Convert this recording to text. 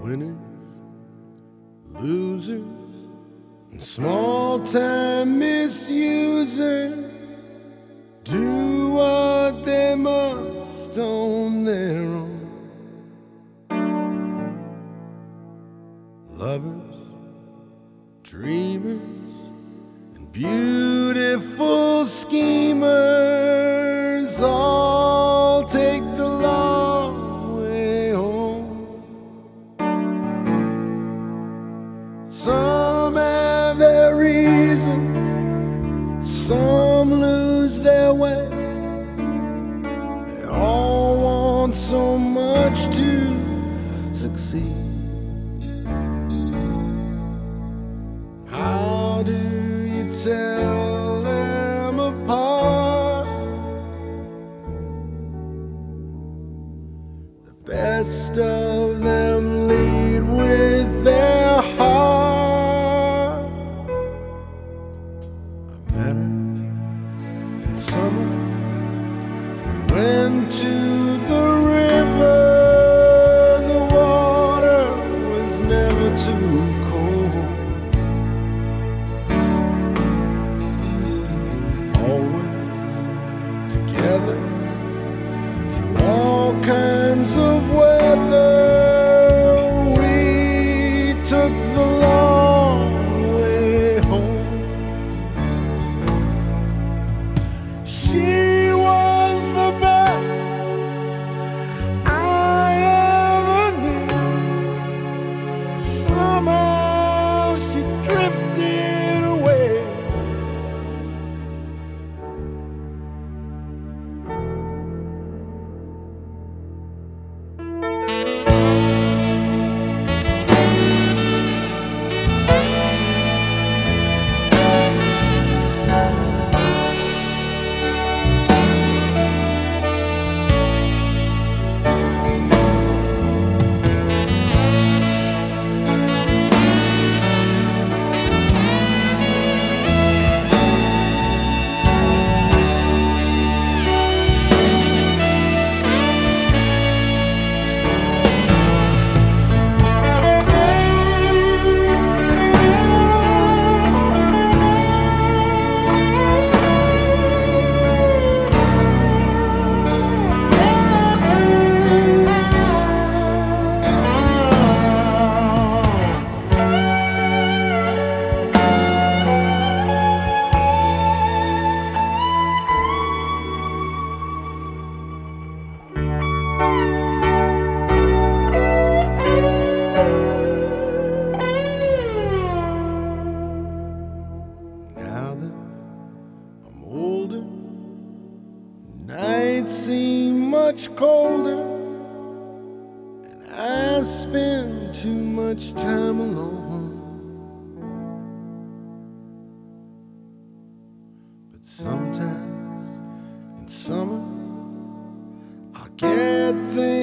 Winners, losers, and small-time misusers do what they must on their own. Lovers, dreamers, and beautiful schemers all take the long way home. Some have their reasons, some lose their way. They all want so much to succeed. How do you tell them apart? The best of them lead with their heart. I met her in summer. We went to the river. The water was never too cold. Always together through all kinds of weather. We took the long way home. She was the best I ever knew. Somehow she drifted away. Now that I'm older, nights seem much colder, and I spend too much time alone. But sometimes in summer I get things